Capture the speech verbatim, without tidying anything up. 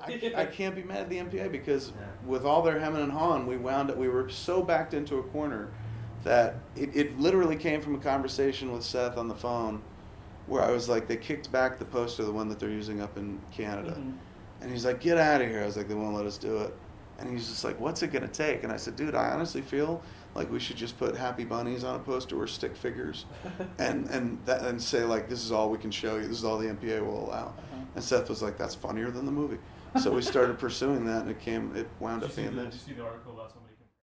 I, I can't be mad at the M P A because Yeah. with all their hemming and hawing, we wound up, we were so backed into a corner that it, it literally came from a conversation with Seth on the phone where I was like, they kicked back the poster, the one that they're using up in Canada. Mm-hmm. And he's like, get out of here. I was like, they won't let us do it. And he's just like, what's it going to take? And I said, dude, I honestly feel like we should just put happy bunnies on a poster or stick figures and and that, and say, like, this is all we can show you. This is all the M P A will allow. Uh-huh. And Seth was like, that's funnier than the movie. So we started pursuing that, and it came, it wound Did up you see being the, did this. you see the article about somebody